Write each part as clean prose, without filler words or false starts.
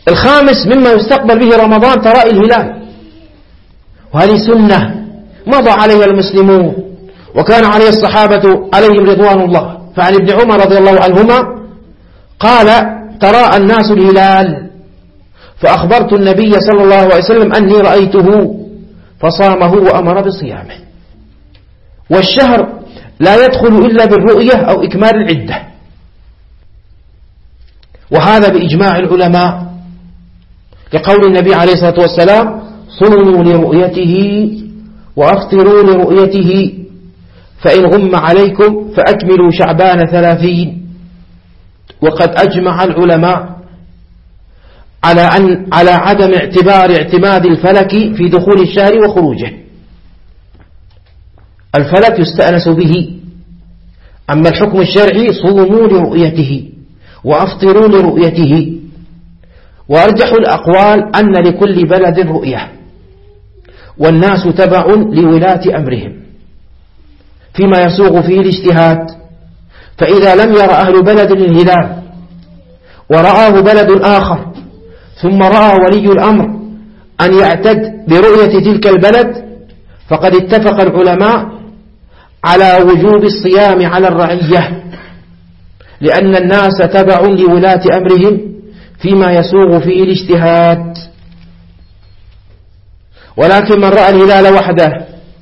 الخامس مما يستقبل به رمضان تراءي الهلال، وهذه سنة مضى عليها المسلمون وكان عليه الصحابة عليهم رضوان الله. فعن ابن عمر رضي الله عنهما قال: تراءى الناس الهلال فأخبرت النبي صلى الله عليه وسلم أني رأيته فصامه وأمر بصيامه. والشهر لا يدخل إلا بالرؤية أو إكمال العدة، وهذا بإجماع العلماء، لقول النبي عليه الصلاة والسلام: صوموا لرؤيته وأفطروا لرؤيته، فإن غم عليكم فأكملوا شعبان 30. وقد أجمع العلماء على عدم اعتماد الفلك في دخول الشهر وخروجه. الفلك يستأنس به، أما الحكم الشرعي: صوموا لرؤيته وأفطروا لرؤيته. وأرجح الأقوال أن لكل بلد رؤية، والناس تبع لولاة أمرهم فيما يسوغ فيه الاجتهاد. فإذا لم ير أهل بلد الهلال ورآه بلد آخر ثم رأى ولي الأمر أن يعتد برؤية تلك البلد، فقد اتفق العلماء على وجوب الصيام على الرعية، لأن الناس تبع لولاة أمرهم فيما يسوغ فيه الاجتهاد. ولكن من رأى الهلال وحده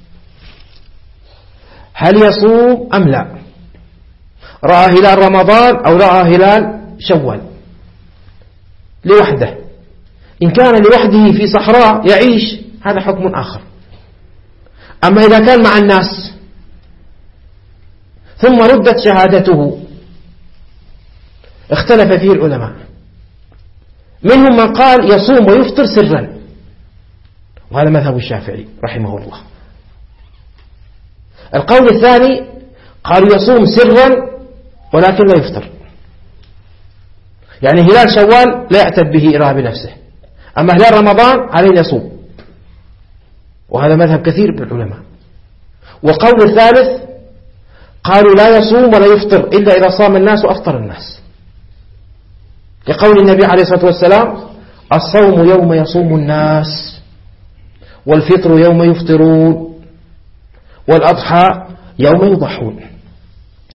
هل يصوم أم لا؟ رأى هلال رمضان أو رأى هلال شوال لوحده، إن كان لوحده في صحراء يعيش هذا حكم آخر. أما إذا كان مع الناس ثم ردت شهادته اختلف فيه العلماء، منهم من قال يصوم ويفطر سرا، وهذا مذهب الشافعي رحمه الله. القول الثاني قالوا يصوم سرا ولكن لا يفطر، يعني هلال شوال لا يعتد به إرهاب نفسه، أما هلال رمضان عليه يصوم، وهذا مذهب كثير من العلماء. وقول الثالث قالوا لا يصوم ولا يفطر إلا إذا صام الناس وأفطر الناس، لقول النبي عليه الصلاة والسلام: الصوم يوم يصوم الناس، والفطر يوم يفطرون، والأضحى يوم يضحون.